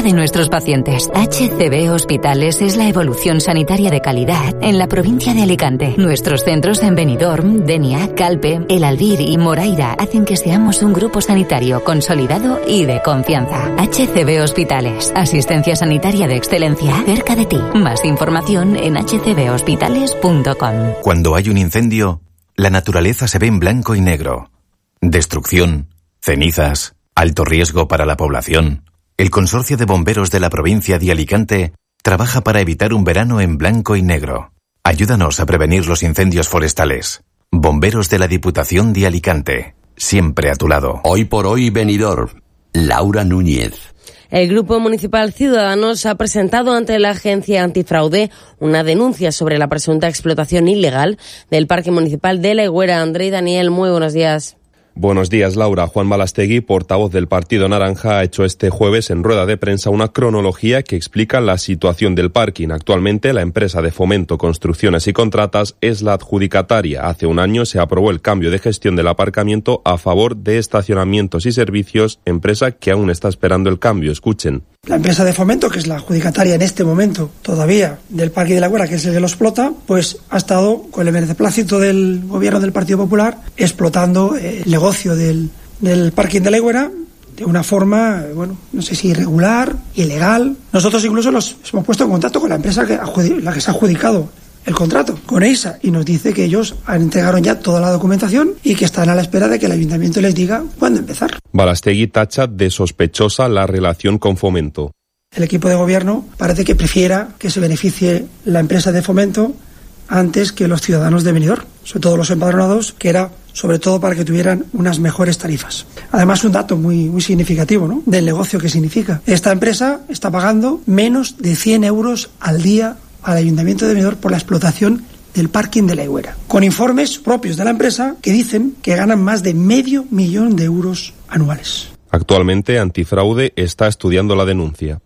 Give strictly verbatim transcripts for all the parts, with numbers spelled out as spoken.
de nuestros pacientes. H C B Hospitales es la evolución sanitaria de calidad en la provincia de Alicante. Nuestros centros en Benidorm, Denia, Calpe, El Albir y Moraira hacen que seamos un grupo sanitario consolidado y de confianza. H C B Hospitales, asistencia sanitaria de excelencia cerca de ti. Más información en h c b hospitales punto com. Cuando hay un incendio, la naturaleza se ve en blanco y negro. Destrucción, cenizas, alto riesgo para la población. El Consorcio de Bomberos de la provincia de Alicante trabaja para evitar un verano en blanco y negro. Ayúdanos a prevenir los incendios forestales. Bomberos de la Diputación de Alicante, siempre a tu lado. Hoy por hoy, Benidorm. Laura Núñez. El Grupo Municipal Ciudadanos ha presentado ante la Agencia Antifraude una denuncia sobre la presunta explotación ilegal del Parque Municipal de La Higuera. André y Daniel, muy buenos días. Buenos días, Laura. Juan Balastegui, portavoz del Partido Naranja, ha hecho este jueves en rueda de prensa una cronología que explica la situación del parking. Actualmente, la empresa de Fomento, Construcciones y Contratas es la adjudicataria. Hace un año se aprobó el cambio de gestión del aparcamiento a favor de Estacionamientos y Servicios, empresa que aún está esperando el cambio. Escuchen. La empresa de Fomento, que es la adjudicataria en este momento todavía del Parque de la Higuera, que es el que lo explota, pues ha estado con el beneplácito del gobierno del Partido Popular explotando el negocio del, del parking de la Higuera de una forma, bueno, no sé si irregular, ilegal. Nosotros incluso nos hemos puesto en contacto con la empresa que adjudi- la que se ha adjudicado el contrato, con E I S A, y nos dice que ellos han entregaron ya toda la documentación y que están a la espera de que el ayuntamiento les diga cuándo empezar. Balastegui tacha de sospechosa la relación con Fomento. El equipo de gobierno parece que prefiera que se beneficie la empresa de Fomento antes que los ciudadanos de Benidorm, sobre todo los empadronados, que era sobre todo para que tuvieran unas mejores tarifas. Además, un dato muy, muy significativo, ¿no?, del negocio que significa. Esta empresa está pagando menos de cien euros al día al Ayuntamiento de Benidorm por la explotación del parking de la Higuera, con informes propios de la empresa que dicen que ganan más de medio millón de euros anuales. Actualmente, Antifraude está estudiando la denuncia.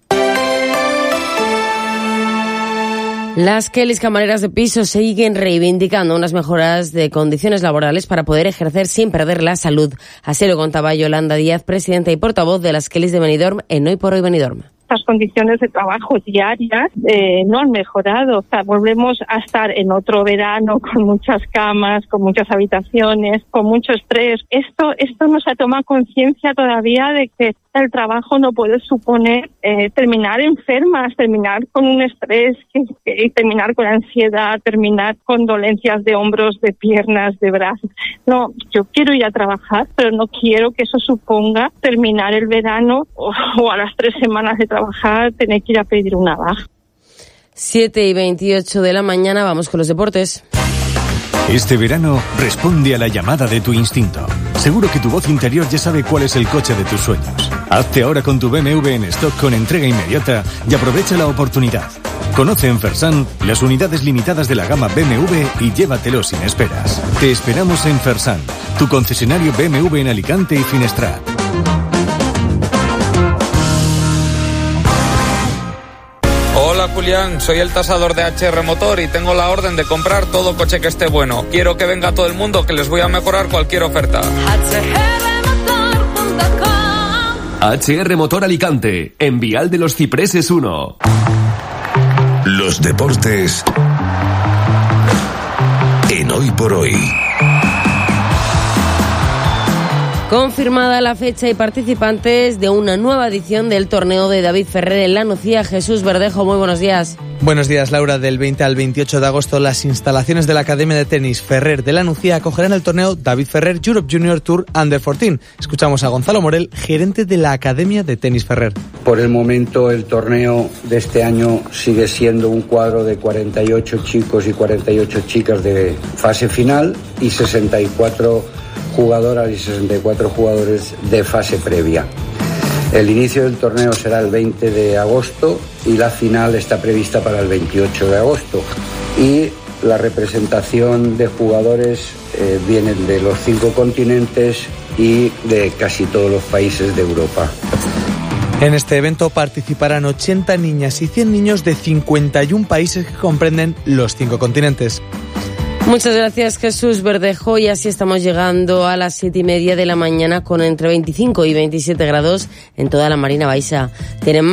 Las Kellys camareras de piso siguen reivindicando unas mejoras de condiciones laborales para poder ejercer sin perder la salud. Así lo contaba Yolanda Díaz, presidenta y portavoz de las Kellys de Benidorm en Hoy por Hoy Benidorm. Las condiciones de trabajo diarias eh, no han mejorado. O sea, volvemos a estar en otro verano con muchas camas, con muchas habitaciones, con mucho estrés. Esto, esto no se ha tomado conciencia todavía de que el trabajo no puede suponer eh, terminar enfermas, terminar con un estrés, que, que, terminar con ansiedad, terminar con dolencias de hombros, de piernas, de brazos. No, yo quiero ir a trabajar, pero no quiero que eso suponga terminar el verano o, o a las tres semanas de trabajar tener que ir a pedir una baja. siete y veintiocho de la mañana, vamos con los deportes. Este verano responde a la llamada de tu instinto. Seguro que tu voz interior ya sabe cuál es el coche de tus sueños. Hazte ahora con tu B M W en stock con entrega inmediata y aprovecha la oportunidad. Conoce en Fersan las unidades limitadas de la gama B M W y llévatelo sin esperas. Te esperamos en Fersan, tu concesionario B M W en Alicante y Finestrat. Hola Julián, soy el tasador de H R Motor y tengo la orden de comprar todo coche que esté bueno. Quiero que venga todo el mundo, que les voy a mejorar cualquier oferta. H R Motor Alicante, en Vial de los Cipreses uno. Los deportes en Hoy por Hoy. Confirmada la fecha y participantes de una nueva edición del torneo de David Ferrer en La Nucía. Jesús Verdejo, muy buenos días. Buenos días, Laura. Del veinte al veintiocho de agosto, las instalaciones de la Academia de Tenis Ferrer de La Nucía acogerán el torneo David Ferrer Europe Junior Tour Under catorce. Escuchamos a Gonzalo Morel, gerente de la Academia de Tenis Ferrer. Por el momento, el torneo de este año sigue siendo un cuadro de cuarenta y ocho chicos y cuarenta y ocho chicas de fase final y sesenta y cuatro jugadoras y sesenta y cuatro jugadores de fase previa. El inicio del torneo será el veinte de agosto y la final está prevista para el veintiocho de agosto. Y la representación de jugadores eh, vienen de los cinco continentes y de casi todos los países de Europa. En este evento participarán ochenta niñas y cien niños de cincuenta y uno países que comprenden los cinco continentes. Muchas gracias, Jesús Verdejo, y así estamos llegando a las siete y media de la mañana con entre veinticinco y veintisiete grados en toda la Marina Baixa. Tienen